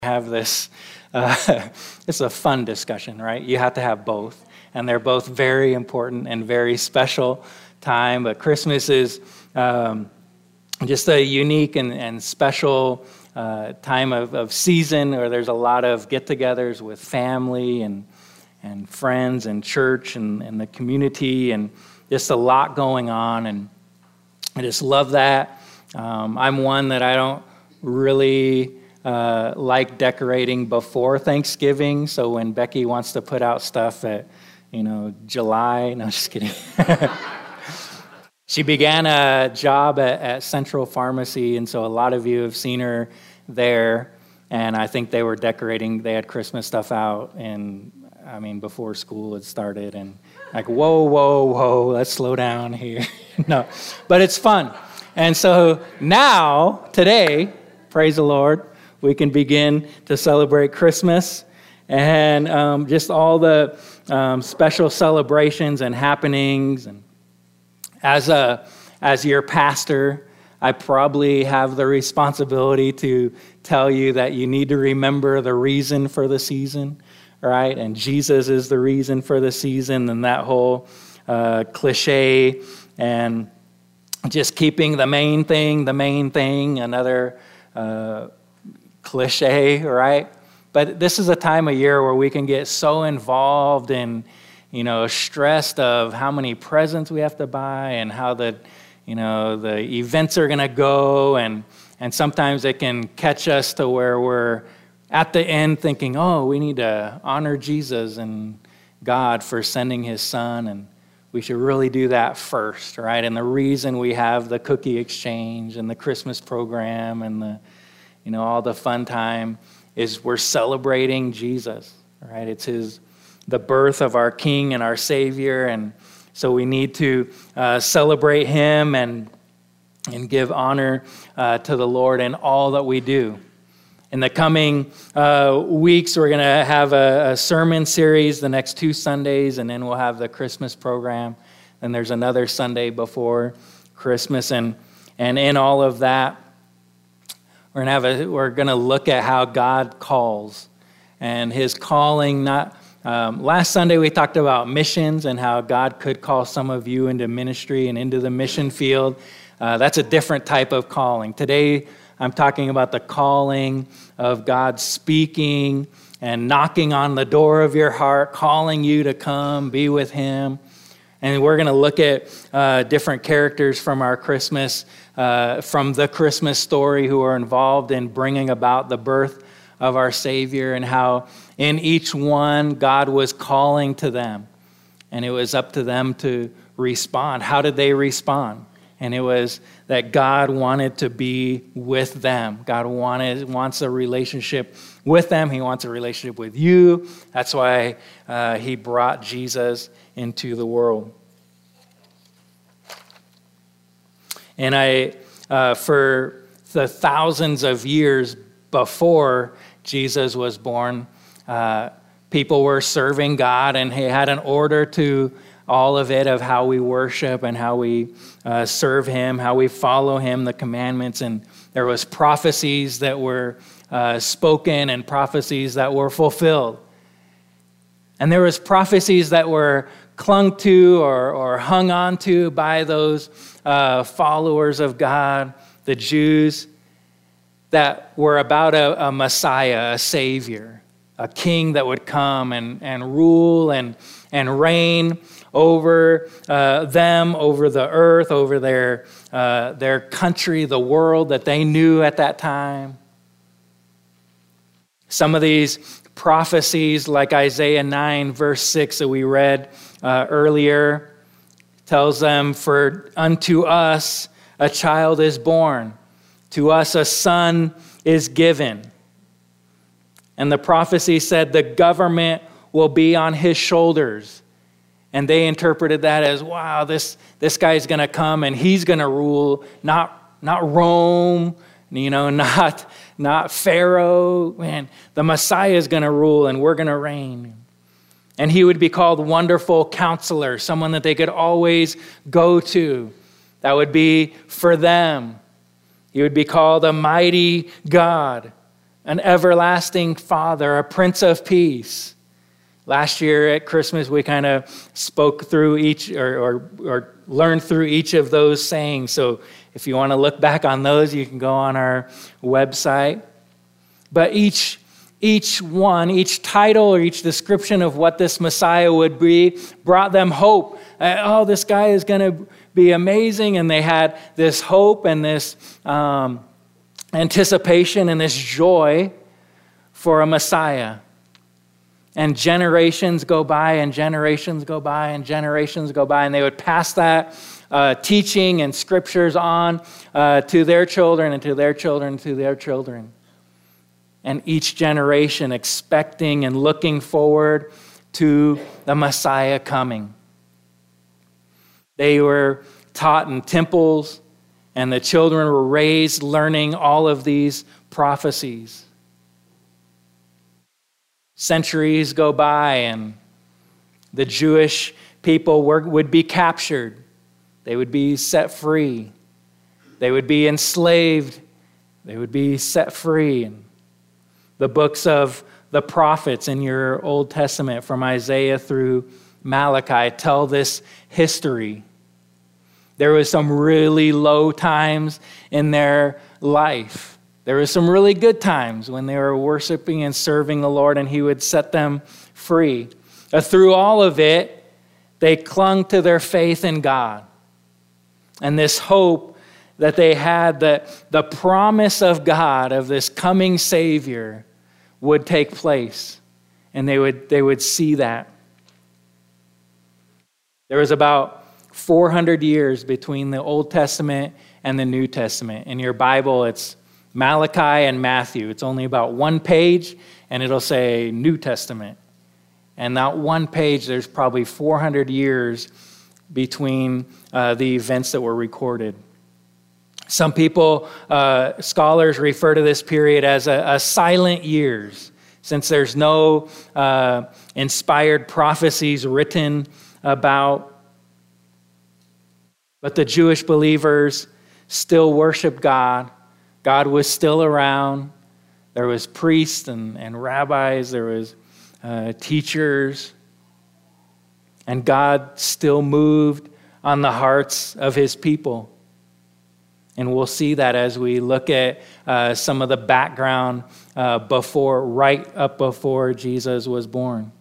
have this, it's a fun discussion, right? You have to have both, and they're both very important and very special time, but Christmas is just a unique and special time of season where there's a lot of get-togethers with family and friends and church and the community, and just a lot going on, and I just love that. I'm one that I don't really like decorating before Thanksgiving, so when Becky wants to put out stuff at, July, no, just kidding. She began a job at Central Pharmacy, and so a lot of you have seen her there, and I think they were decorating, they had Christmas stuff out, and before school had started, and like, whoa, let's slow down here. No, but it's fun. And so now, today, praise the Lord, we can begin to celebrate Christmas and just all the special celebrations and happenings. And as your pastor, I probably have the responsibility to tell you that you need to remember the reason for the season, right? And Jesus is the reason for the season, and that whole cliche, and just keeping the main thing, another cliche, right? But this is a time of year where we can get so involved in, stressed of how many presents we have to buy and how the events are going to go, and sometimes it can catch us to where we're at the end thinking, oh, we need to honor Jesus and God for sending his son, and we should really do that first, right? And the reason we have the cookie exchange and the Christmas program and the all the fun time is we're celebrating Jesus, right? It's the birth of our King and our Savior, and so we need to celebrate him and give honor to the Lord in all that we do. In the coming weeks, we're going to have a sermon series the next 2 Sundays, and then we'll have the Christmas program. Then there's another Sunday before Christmas, and in all of that, we're going to look at how God calls and his calling. Last Sunday we talked about missions and how God could call some of you into ministry and into the mission field. That's a different type of calling. Today I'm talking about the calling of God speaking and knocking on the door of your heart, calling you to come be with him. And we're going to look at different characters from our Christmas, from the Christmas story, who are involved in bringing about the birth of our Savior, and how in each one God was calling to them. And it was up to them to respond. How did they respond? And it was that God wanted to be with them. God wants a relationship with them. He wants a relationship with you. That's why he brought Jesus into the world. And for the thousands of years before Jesus was born, people were serving God, and he had an order to all of it, of how we worship and how we serve him, how we follow him, the commandments. And there was prophecies that were spoken and prophecies that were fulfilled. And there was prophecies that were clung to or hung on to by those followers of God, the Jews, that were about a Messiah, a Savior, a king that would come and rule and reign over them, over the earth, over their country, the world that they knew at that time. Some of these prophecies, like Isaiah 9, verse 6 that we read earlier, tells them, "For unto us a child is born, to us a son is given." And the prophecy said the government will be on his shoulders. And they interpreted that as, wow, this guy's going to come and he's going to rule, not Rome, not Pharaoh. Man, the Messiah is going to rule and we're going to reign. And he would be called Wonderful Counselor, someone that they could always go to. That would be for them. He would be called a Mighty God, an everlasting Father, a Prince of Peace. Last year at Christmas, we kind of spoke through each or learned through each of those sayings. So if you want to look back on those, you can go on our website. But each title or each description of what this Messiah would be brought them hope. Oh, this guy is going to be amazing. And they had this hope and this anticipation and this joy for a Messiah. And generations go by and generations go by and generations go by. And they would pass that teaching and scriptures on to their children and to their children and to their children. And each generation expecting and looking forward to the Messiah coming. They were taught in temples, and the children were raised learning all of these prophecies. Centuries go by, and the Jewish people would be captured. They would be set free. They would be enslaved. They would be set free. And the books of the prophets in your Old Testament, from Isaiah through Malachi, tell this history. There was some really low times in their life. There was some really good times when they were worshiping and serving the Lord, and he would set them free. Through all of it, they clung to their faith in God. And this hope that they had, that the promise of God, of this coming Savior, would take place. And they would see that. There was about 400 years between the Old Testament and the New Testament. In your Bible, it's Malachi and Matthew. It's only about one page, and it'll say New Testament. And that one page, there's probably 400 years between the events that were recorded. Some people, scholars, refer to this period as a silent years, since there's no inspired prophecies written about. But the Jewish believers still worshiped God. God was still around. There was priests and rabbis. There was teachers. And God still moved on the hearts of his people. And we'll see that as we look at some of the background right up before Jesus was born.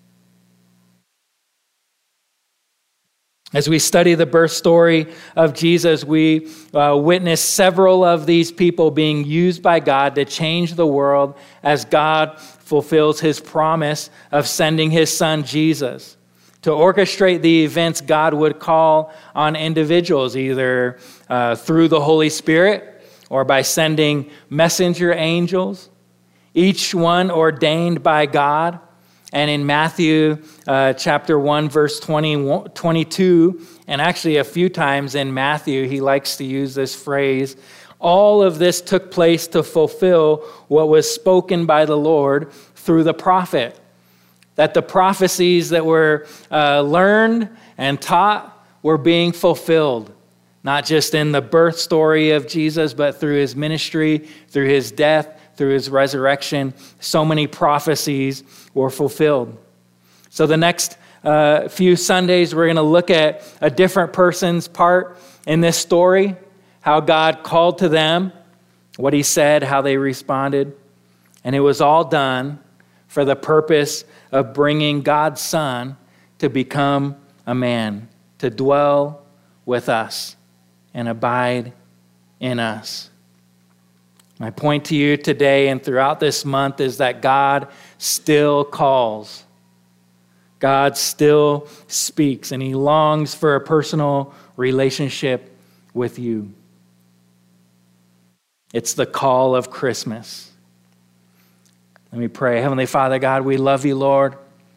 As we study the birth story of Jesus, we witness several of these people being used by God to change the world as God fulfills his promise of sending his son Jesus. To orchestrate the events, God would call on individuals, either through the Holy Spirit or by sending messenger angels, each one ordained by God. And in Matthew chapter 1, verse 22, and actually a few times in Matthew, he likes to use this phrase, all of this took place to fulfill what was spoken by the Lord through the prophet. That the prophecies that were learned and taught were being fulfilled, not just in the birth story of Jesus, but through his ministry, through his death, through his resurrection. So many prophecies were fulfilled. So the next few Sundays, we're going to look at a different person's part in this story, how God called to them, what he said, how they responded. And it was all done for the purpose of bringing God's Son to become a man, to dwell with us and abide in us. My point to you today and throughout this month is that God still calls. God still speaks, and he longs for a personal relationship with you. It's the call of Christmas. Let me pray. Heavenly Father, God, we love you, Lord.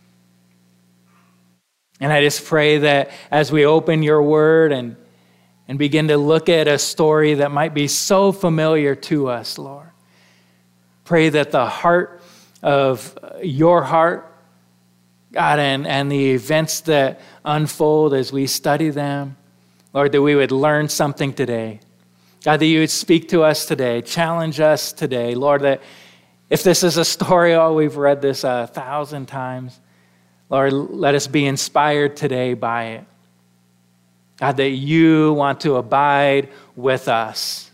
And I just pray that as we open your word and begin to look at a story that might be so familiar to us, Lord, pray that the heart of your heart, God, and the events that unfold as we study them, Lord, that we would learn something today. God, that you would speak to us today, challenge us today, Lord, that If this is a story, we've read this 1,000 times. Lord, let us be inspired today by it. God, that you want to abide with us.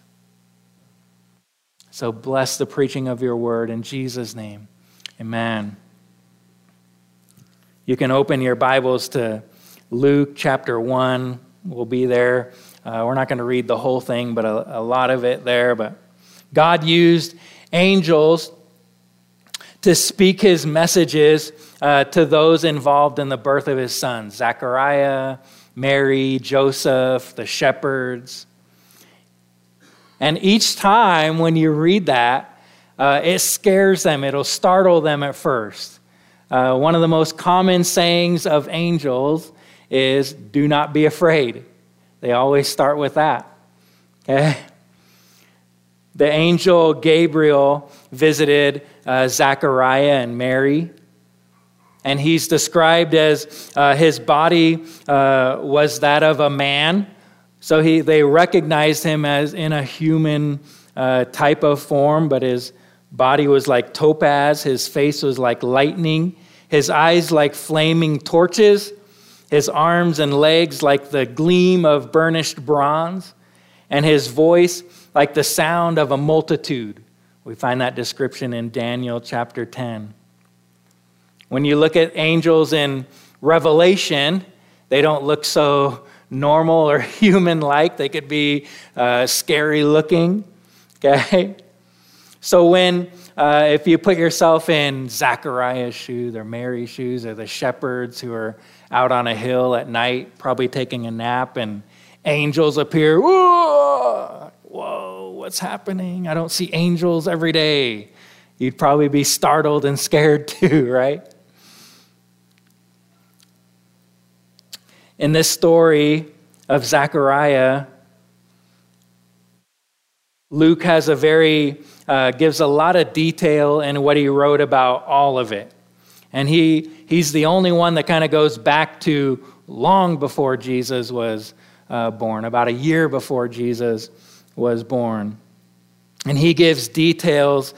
So bless the preaching of your word in Jesus' name. Amen. You can open your Bibles to Luke chapter 1. We'll be there. We're not going to read the whole thing, but a lot of it there. But God used angels to speak his messages to those involved in the birth of his son, Zechariah, Mary, Joseph, the shepherds. And each time when you read that, it scares them. It'll startle them at first. One of the most common sayings of angels is, do not be afraid. They always start with that. Okay? The angel Gabriel visited Zechariah and Mary, and he's described as his body was that of a man. So they recognized him as in a human type of form, but his body was like topaz, his face was like lightning, his eyes like flaming torches, his arms and legs like the gleam of burnished bronze, and his voice like the sound of a multitude. We find that description in Daniel chapter 10. When you look at angels in Revelation, they don't look so normal or human-like. They could be scary looking. Okay? So when, if you put yourself in Zechariah's shoes or Mary's shoes or the shepherds who are out on a hill at night, probably taking a nap, and angels appear, whoa, what's happening? I don't see angels every day. You'd probably be startled and scared too, right? In this story of Zechariah, Luke has gives a lot of detail in what he wrote about all of it. And he's the only one that kind of goes back to long before Jesus was born, about a year before Jesus was born. And he gives details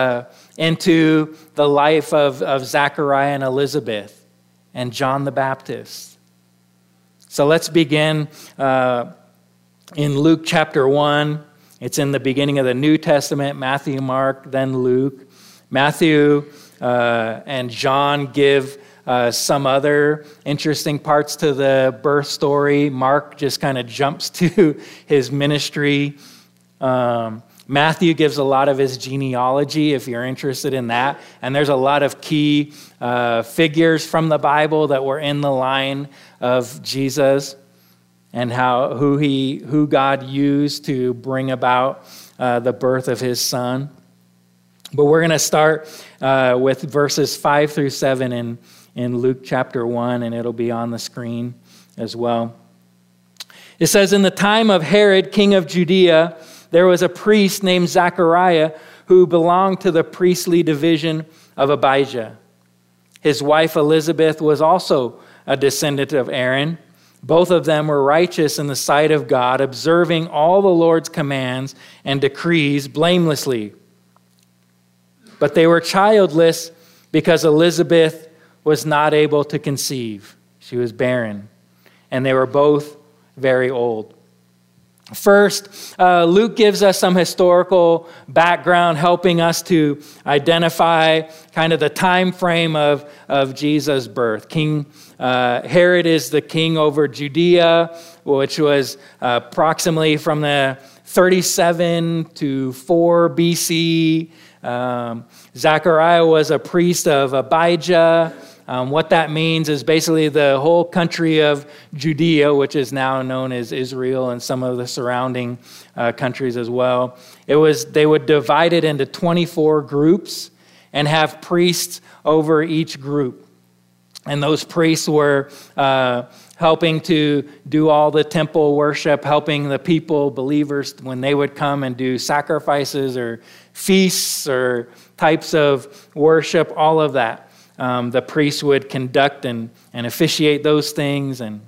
into the life of Zechariah and Elizabeth and John the Baptist. So let's begin in Luke chapter 1. It's in the beginning of the New Testament, Matthew, Mark, then Luke. Matthew and John give some other interesting parts to the birth story. Mark just kind of jumps to his ministry. Matthew gives a lot of his genealogy, if you're interested in that. And there's a lot of key figures from the Bible that were in the line of Jesus and who God used to bring about the birth of his son. But we're going to start with verses 5 through 7 in Luke chapter 1, and it'll be on the screen as well. It says, in the time of Herod, king of Judea, there was a priest named Zechariah who belonged to the priestly division of Abijah. His wife Elizabeth was also a descendant of Aaron. Both of them were righteous in the sight of God, observing all the Lord's commands and decrees blamelessly. But they were childless because Elizabeth was not able to conceive. She was barren, and they were both very old. First, Luke gives us some historical background, helping us to identify kind of the time frame of Jesus' birth. King Herod is the king over Judea, which was approximately from the 37 to 4 BC. Zechariah was a priest of Abijah. What that means is basically the whole country of Judea, which is now known as Israel and some of the surrounding countries as well. They would divide it into 24 groups and have priests over each group. And those priests were helping to do all the temple worship, helping the people, believers, when they would come and do sacrifices or feasts or types of worship, all of that. The priests would conduct and officiate those things. And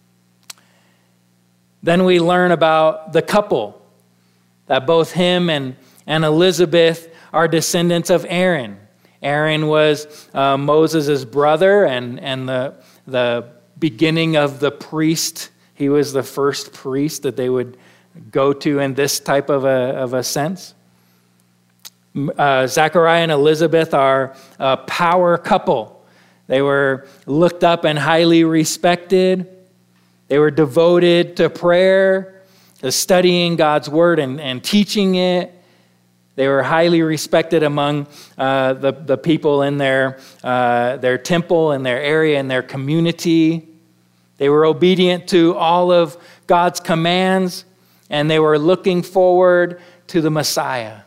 then we learn about the couple, that both him and Elizabeth are descendants of Aaron. Aaron was Moses' brother and the beginning of the priest. He was the first priest that they would go to in this type of a sense. Zechariah and Elizabeth are a power couple. They were looked up and highly respected. They were devoted to prayer, to studying God's word and teaching it. They were highly respected among the people in their temple, in their area, in their community. They were obedient to all of God's commands, and they were looking forward to the Messiah.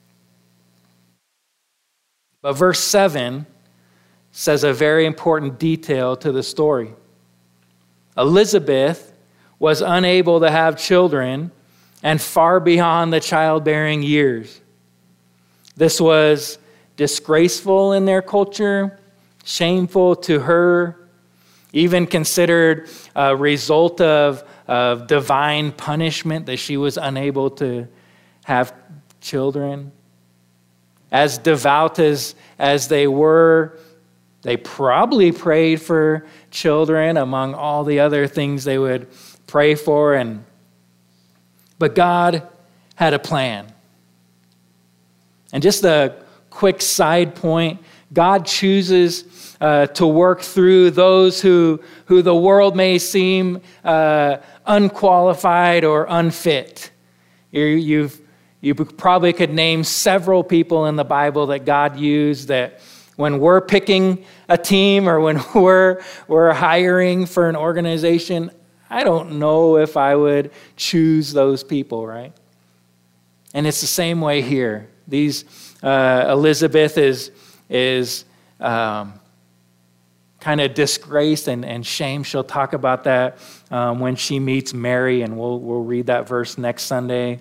But verse 7 says a very important detail to the story. Elizabeth was unable to have children and far beyond the childbearing years. This was disgraceful in their culture, shameful to her, even considered a result of divine punishment that she was unable to have children. As devout as they were, they probably prayed for children among all the other things they would pray for. But God had a plan. And just a quick side point, God chooses to work through those who the world may seem unqualified or unfit. You probably could name several people in the Bible that God used that when we're picking a team or when we're hiring for an organization, I don't know if I would choose those people, right? And it's the same way here. Elizabeth is kind of disgraced and shame. She'll talk about that when she meets Mary, and we'll read that verse next Sunday.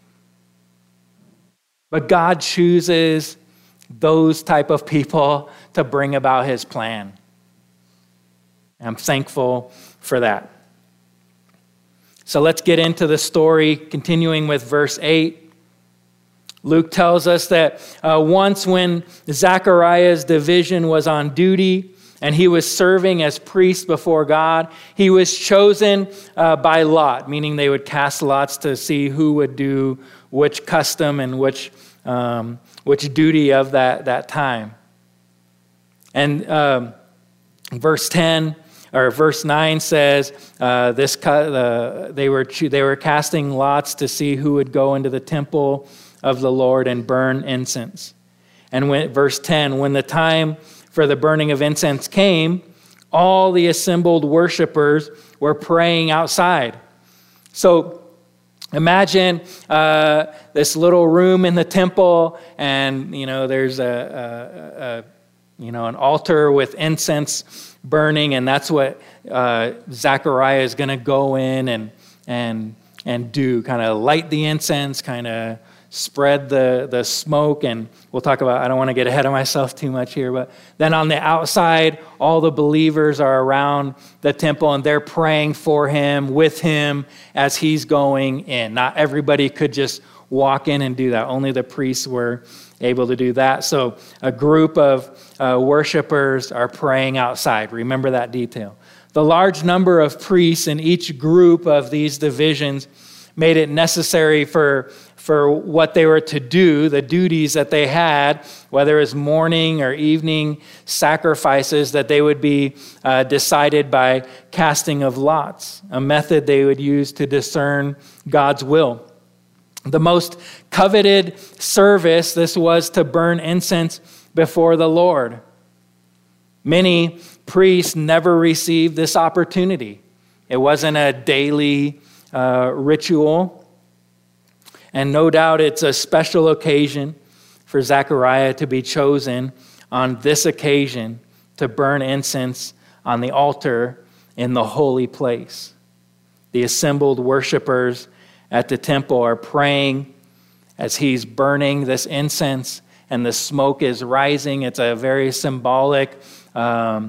But God chooses those type of people to bring about his plan. I'm thankful for that. So let's get into the story, continuing with verse 8. Luke tells us that once when Zechariah's division was on duty and he was serving as priest before God, he was chosen by lot, meaning they would cast lots to see who would do which custom and which duty of that time. And verse 10 or verse 9 says they were casting lots to see who would go into the temple of the Lord and burn incense. And verse 10, when the time for the burning of incense came, all the assembled worshipers were praying outside. So imagine this little room in the temple, and there's an altar with incense burning, and that's what Zechariah is going to go in and do, kind of light the incense, kind of spread the smoke. And we'll talk about, I don't want to get ahead of myself too much here, but then on the outside, all the believers are around the temple and they're praying for him, with him as he's going in. Not everybody could just walk in and do that. Only the priests were able to do that. So a group of worshipers are praying outside. Remember that detail. The large number of priests in each group of these divisions made it necessary for what they were to do, the duties that they had, whether it was morning or evening sacrifices, that they would be decided by casting of lots, a method they would use to discern God's will. The most coveted service, this was to burn incense before the Lord. Many priests never received this opportunity. It wasn't a daily ritual. And no doubt it's a special occasion for Zechariah to be chosen on this occasion to burn incense on the altar in the holy place. The assembled worshipers at the temple are praying as he's burning this incense and the smoke is rising. It's a very symbolic time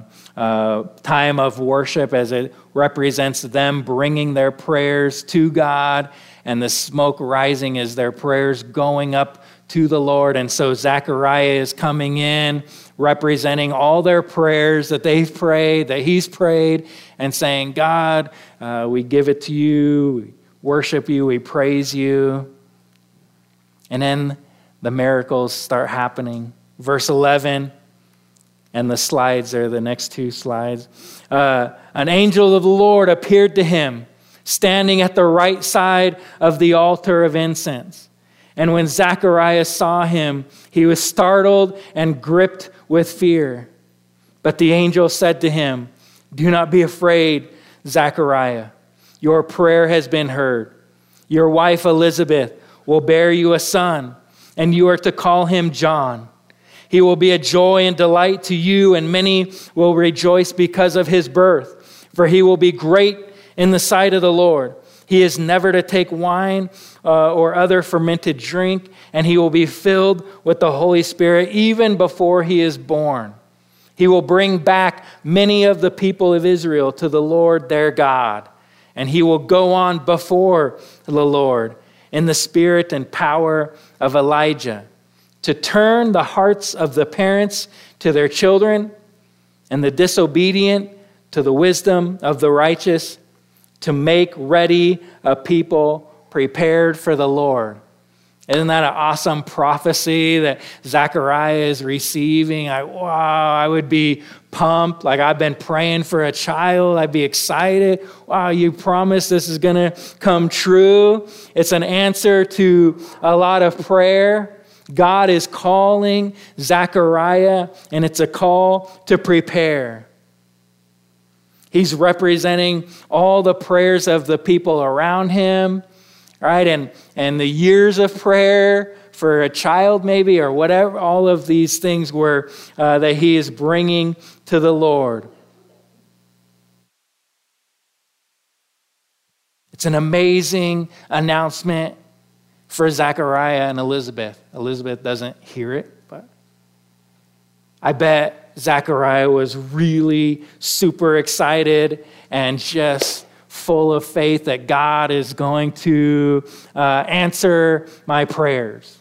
of worship as it represents them bringing their prayers to God, and the smoke rising as their prayers going up to the Lord. And so Zechariah is coming in, representing all their prayers that they've prayed, that he's prayed, and saying, God, we give it to you, we worship you, we praise you. And then the miracles start happening. Verse 11, and the slides are the next two slides. An angel of the Lord appeared to him, standing at the right side of the altar of incense. And when Zacharias saw him, he was startled and gripped with fear. But the angel said to him, do not be afraid, Zachariah. Your prayer has been heard. Your wife Elizabeth will bear you a son, and you are to call him John. He will be a joy and delight to you, and many will rejoice because of his birth. For he will be great in the sight of the Lord. He is never to take wine or other fermented drink, and he will be filled with the Holy Spirit even before he is born. He will bring back many of the people of Israel to the Lord their God, and he will go on before the Lord in the spirit and power of Elijah, to turn the hearts of the parents to their children and the disobedient to the wisdom of the righteous, to make ready a people prepared for the Lord. Isn't that an awesome prophecy that Zechariah is receiving? I would be pumped. Like, I've been praying for a child. I'd be excited. Wow, you promised this is going to come true. It's an answer to a lot of prayer. God is calling Zechariah, and it's a call to prepare. He's representing all the prayers of the people around him, right? And the years of prayer for a child maybe, or whatever, all of these things were that he is bringing to the Lord. It's an amazing announcement for Zechariah and Elizabeth. Elizabeth doesn't hear it, but I bet Zechariah was really super excited and just full of faith that God is going to answer my prayers.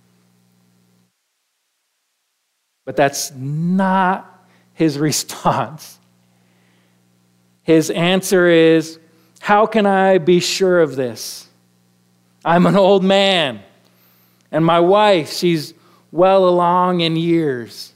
But that's not his response. His answer is, how can I be sure of this? I'm an old man, and my wife, she's well along in years.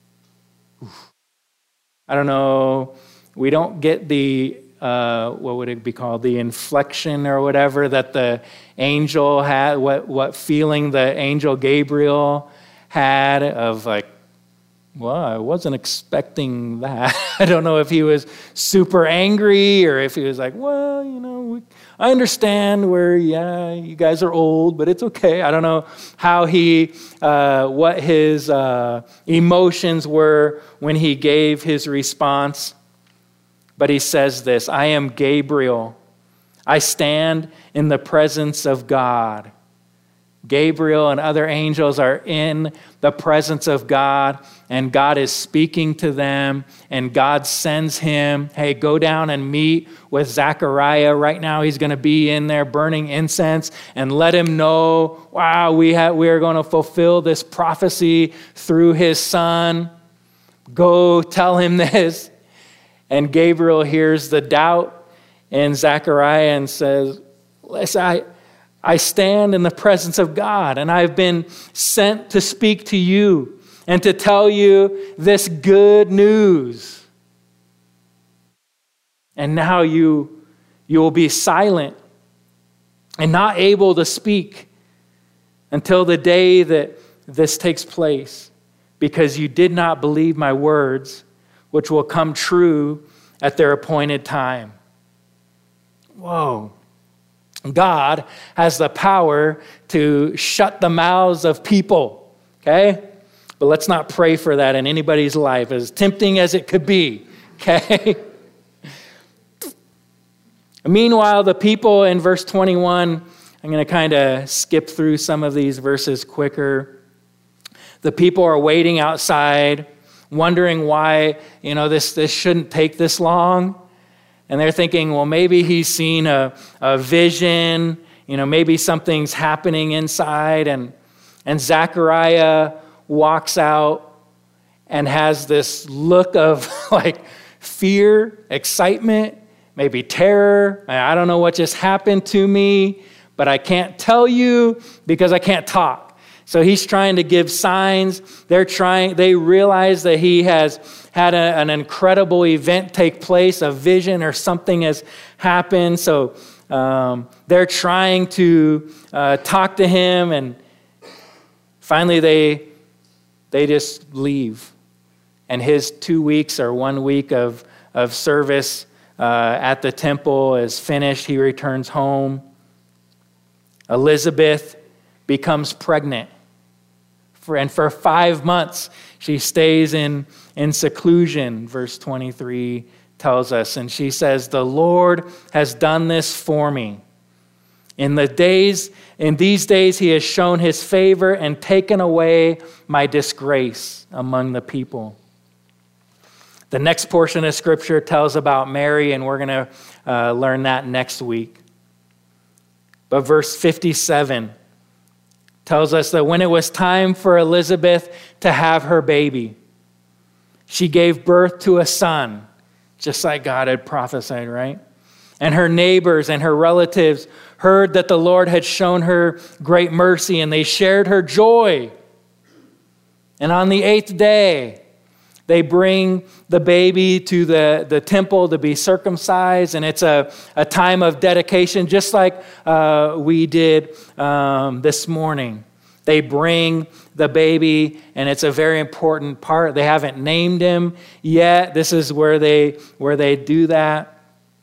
I don't know, we don't get the, what would it be called, the inflection or whatever that the angel had, what feeling the angel Gabriel had of like, well, I wasn't expecting that. I don't know if he was super angry or if he was like, well, I understand where, you guys are old, but it's okay. I don't know how what his emotions were when he gave his response. But he says this, I am Gabriel. I stand in the presence of God. Gabriel and other angels are in the presence of God, and God is speaking to them, and God sends him, hey, go down and meet with Zechariah. Right now he's going to be in there burning incense, and let him know, wow, we are going to fulfill this prophecy through his son. Go tell him this. And Gabriel hears the doubt in Zechariah and says, listen, I stand in the presence of God, and I've been sent to speak to you and to tell you this good news. And now you will be silent and not able to speak until the day that this takes place, because you did not believe my words, which will come true at their appointed time. Whoa. God has the power to shut the mouths of people, okay? But let's not pray for that in anybody's life, as tempting as it could be, okay? Meanwhile, the people in verse 21, I'm going to kind of skip through some of these verses quicker. The people are waiting outside, wondering why, this shouldn't take this long. And they're thinking, well, maybe he's seen a vision, maybe something's happening inside. And And Zechariah walks out and has this look of like fear, excitement, maybe terror. I don't know what just happened to me, but I can't tell you because I can't talk. So he's trying to give signs. They realize that he has had an incredible event take place, a vision or something has happened. So they're trying to talk to him, and finally they just leave. And his 2 weeks or 1 week of service at the temple is finished. He returns home. Elizabeth becomes pregnant. And for 5 months, she stays in seclusion, verse 23 tells us. And she says, "The Lord has done this for me. In these days, he has shown his favor and taken away my disgrace among the people." The next portion of Scripture tells about Mary, and we're going to learn that next week. But verse 57 tells us that when it was time for Elizabeth to have her baby, she gave birth to a son, just like God had prophesied, right? And her neighbors and her relatives heard that the Lord had shown her great mercy, and they shared her joy. And on the 8th day, they bring the baby to the temple to be circumcised, and it's a time of dedication, just like we did this morning. They bring the baby, and it's a very important part. They haven't named him yet. This is where they do that.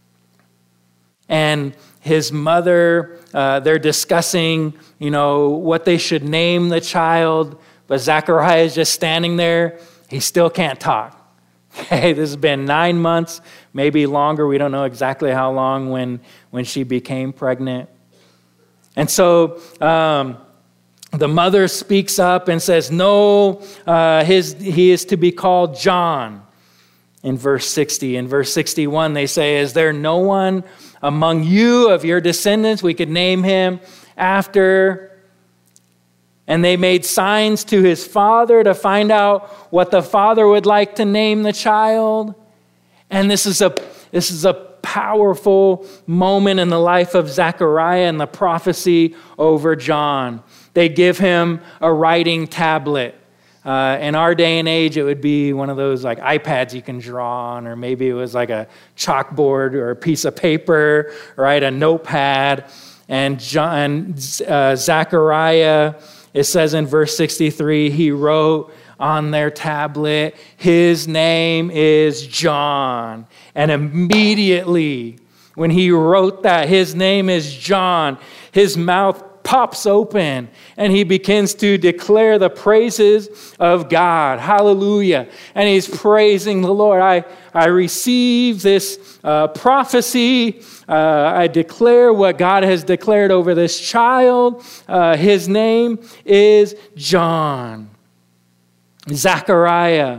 And his mother, they're discussing, what they should name the child, but Zechariah is just standing there. He still can't talk. Okay, this has been 9 months, maybe longer. We don't know exactly how long when she became pregnant. And so the mother speaks up and says, "No, he is to be called John." In verse 60. In verse 61, they say, "Is there no one among you of your descendants we could name him after?" And they made signs to his father to find out what the father would like to name the child. And this is a powerful moment in the life of Zechariah and the prophecy over John. They give him a writing tablet. In our day and age, it would be one of those like iPads you can draw on, or maybe it was like a chalkboard or a piece of paper, right? A notepad. And Zechariah, it says in verse 63, he wrote on their tablet, "His name is John." And immediately when he wrote that, "His name is John," his mouth pops open and he begins to declare the praises of God. Hallelujah. And he's praising the Lord. I receive this prophecy. I declare what God has declared over this child. His name is John. Zechariah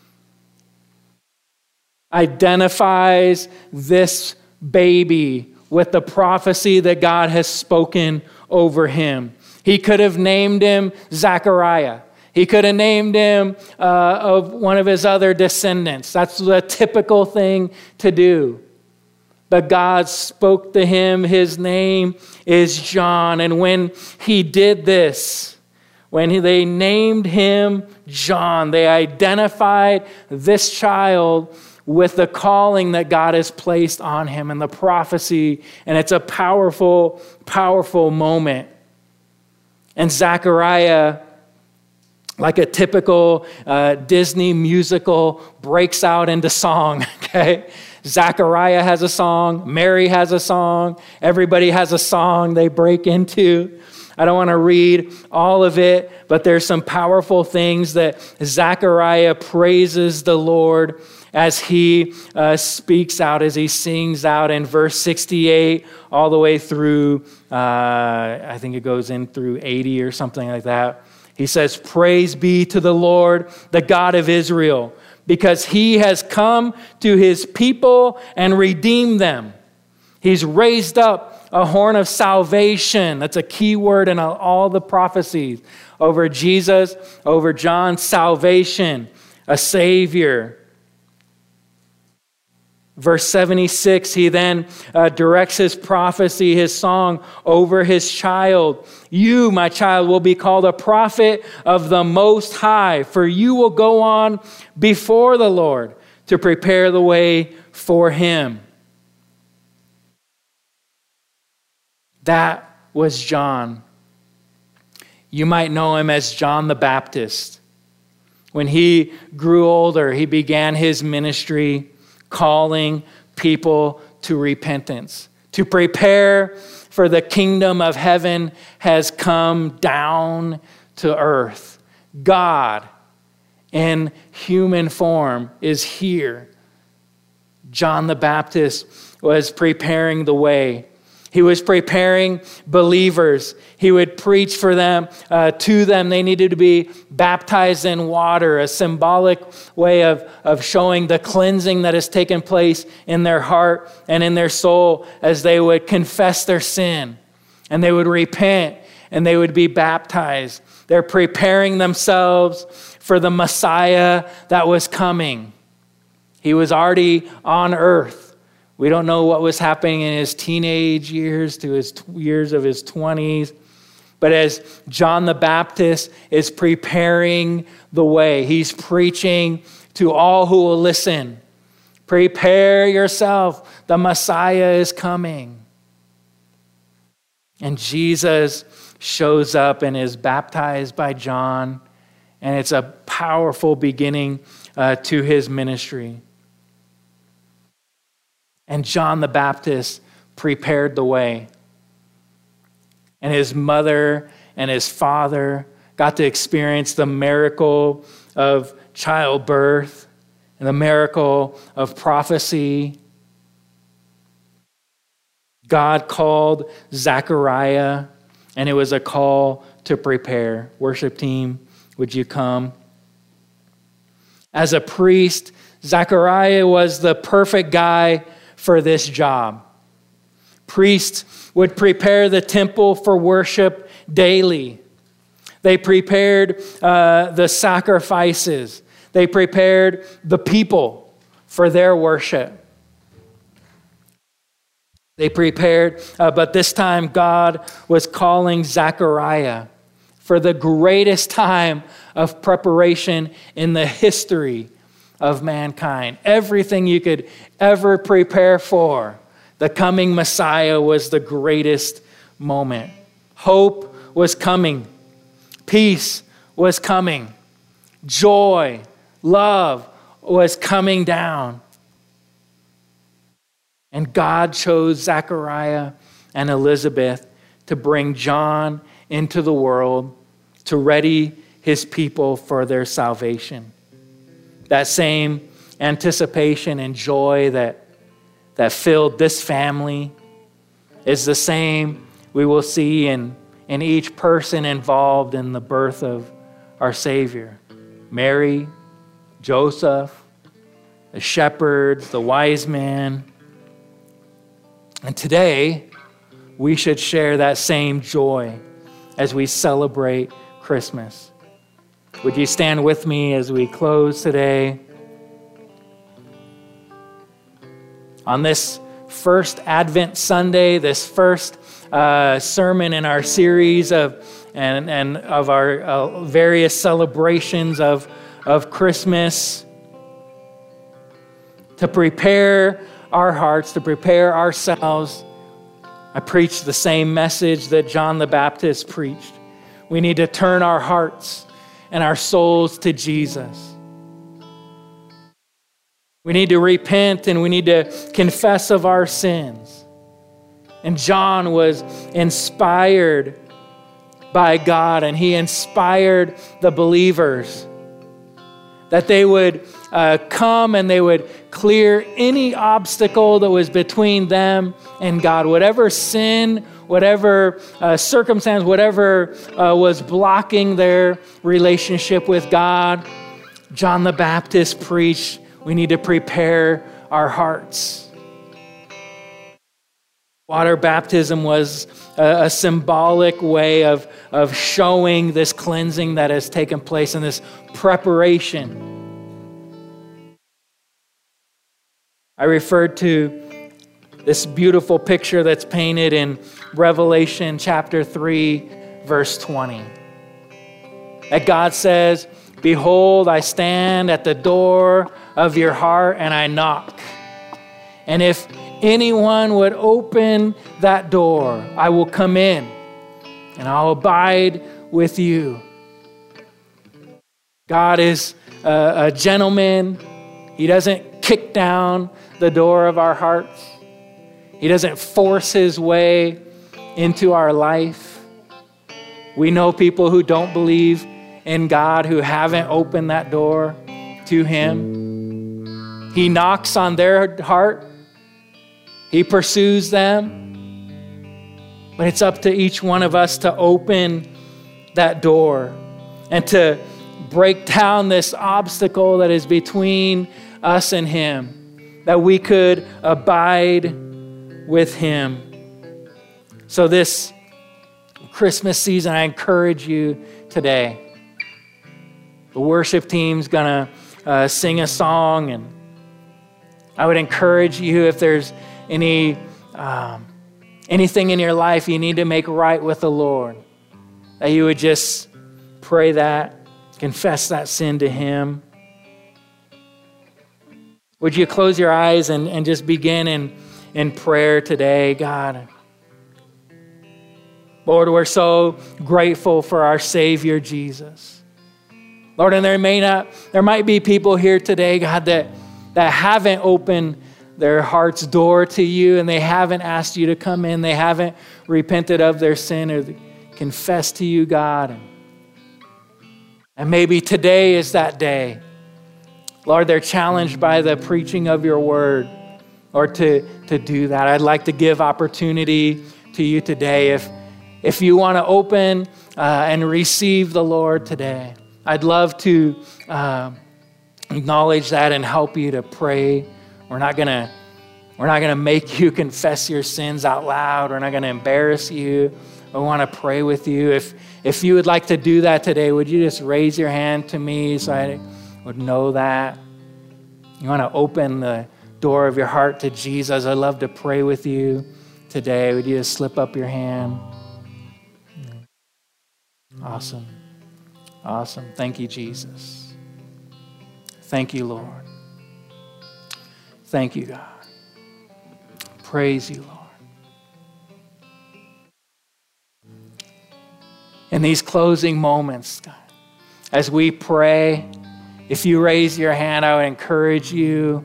identifies this baby with the prophecy that God has spoken over him. He could have named him Zechariah. He could have named him of one of his other descendants. That's the typical thing to do. But God spoke to him. His name is John. And when he did this, when they named him John, they identified this child with the calling that God has placed on him and the prophecy. And it's a powerful, powerful moment. And Zechariah, like a typical Disney musical, breaks out into song, okay? Zechariah has a song. Mary has a song. Everybody has a song they break into. I don't want to read all of it, but there's some powerful things that Zechariah praises the Lord as he speaks out, as he sings out in verse 68 all the way through, I think it goes in through 80 or something like that. He says, "Praise be to the Lord, the God of Israel, because he has come to his people and redeemed them. He's raised up a horn of salvation. That's a key word in all the prophecies. Over Jesus, over John, salvation, a Savior. Verse 76, he then directs his prophecy, his song, over his child. You, my child, will be called a prophet of the Most High, for you will go on before the Lord to prepare the way for him. That was John. You might know him as John the Baptist. When he grew older, he began his ministry calling people to repentance, to prepare for the kingdom of heaven has come down to earth. God in human form is here. John the Baptist was preparing the way. He was preparing believers. He would preach for them, to them. They needed to be baptized in water, a symbolic way of showing the cleansing that has taken place in their heart and in their soul as they would confess their sin and they would repent and they would be baptized. They're preparing themselves for the Messiah that was coming. He was already on earth. We don't know what was happening in his teenage years to his years of his 20s. But as John the Baptist is preparing the way, he's preaching to all who will listen. Prepare yourself. The Messiah is coming. And Jesus shows up and is baptized by John. And it's a powerful beginning to his ministry. And John the Baptist prepared the way. And his mother and his father got to experience the miracle of childbirth and the miracle of prophecy. God called Zechariah, and it was a call to prepare. Worship team, would you come? As a priest, Zechariah was the perfect guy for this job. Priests would prepare the temple for worship daily. They prepared the sacrifices. They prepared the people for their worship. They prepared, but this time God was calling Zechariah for the greatest time of preparation in the history of mankind. Everything you could ever prepare for, the coming Messiah was the greatest moment. Hope was coming. Peace was coming. Joy, love was coming down. And God chose Zechariah and Elizabeth to bring John into the world to ready his people for their salvation. That same anticipation and joy that filled this family is the same we will see in each person involved in the birth of our Savior. Mary, Joseph, the shepherds, the wise man. And today, we should share that same joy as we celebrate Christmas. Would you stand with me as we close today? On this first Advent Sunday, this first sermon in our series of our various celebrations of Christmas, to prepare our hearts, to prepare ourselves, I preached the same message that John the Baptist preached. We need to turn our hearts and our souls to Jesus. We need to repent and we need to confess of our sins. And John was inspired by God, and he inspired the believers that they would come and they would clear any obstacle that was between them and God. Whatever sin, whatever circumstance, whatever was blocking their relationship with God, John the Baptist preached, we need to prepare our hearts. Water baptism was a symbolic way of showing this cleansing that has taken place and this preparation. I referred to this beautiful picture that's painted in Revelation chapter 3, verse 20. That God says, "Behold, I stand at the door of your heart and I knock. And if anyone would open that door, I will come in and I'll abide with you." God is a gentleman. He doesn't kick down the door of our hearts. He doesn't force his way into our life. We know people who don't believe in God, who haven't opened that door to him. He knocks on their heart. He pursues them. But it's up to each one of us to open that door and to break down this obstacle that is between us and him, that we could abide with him. So this Christmas season, I encourage you today. The worship team's gonna sing a song, and I would encourage you, if there's anything in your life you need to make right with the Lord, that you would just pray that, confess that sin to him. Would you close your eyes and just begin in prayer today? God, Lord, we're so grateful for our Savior, Jesus. Lord, and there might be people here today, God, that haven't opened their heart's door to you, and they haven't asked you to come in. They haven't repented of their sin or confessed to you, God. And maybe today is that day. Lord, they're challenged by the preaching of your word, or to do that. I'd like to give opportunity to you today. If you want to open and receive the Lord today, I'd love to acknowledge that and help you to pray. We're not gonna make you confess your sins out loud. We're not gonna embarrass you. We want to pray with you. If you would like to do that today, would you just raise your hand to me so I would know that? You want to open the door of your heart to Jesus? I'd love to pray with you today. Would you just slip up your hand? Awesome. Awesome. Thank you, Jesus. Thank you, Lord. Thank you, God. Praise you, Lord. In these closing moments, God, as we pray, if you raise your hand, I would encourage you.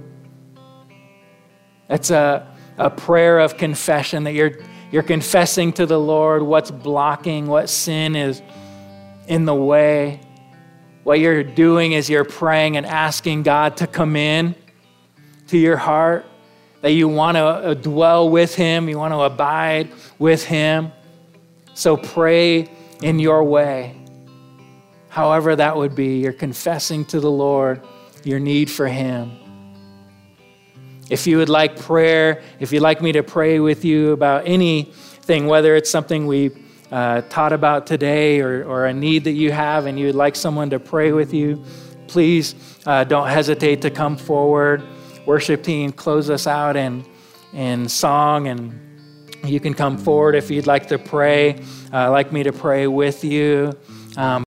It's a prayer of confession, that you're confessing to the Lord what's blocking, what sin is in the way. What you're doing is you're praying and asking God to come in to your heart, that you want to dwell with him, you want to abide with him. So pray in your way, however that would be. You're confessing to the Lord your need for him. If you would like prayer, if you'd like me to pray with you about anything, whether it's something we taught about today or a need that you have and you would like someone to pray with you, please don't hesitate to come forward. Worship team, close us out in song, and you can come forward if you'd like to pray, like me to pray with you.